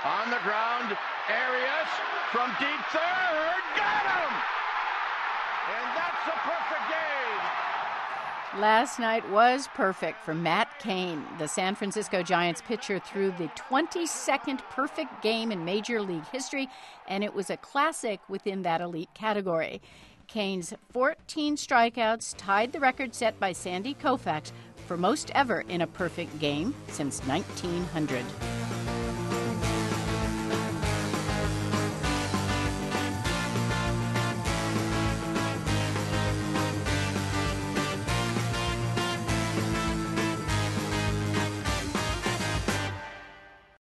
On the ground, Arias from deep third, got him! And that's a perfect game! Last night was perfect for Matt Cain. The San Francisco Giants pitcher threw the 22nd perfect game in Major League history, and it was a classic within that elite category. Cain's 14 strikeouts tied the record set by Sandy Koufax for most ever in a perfect game since 1900.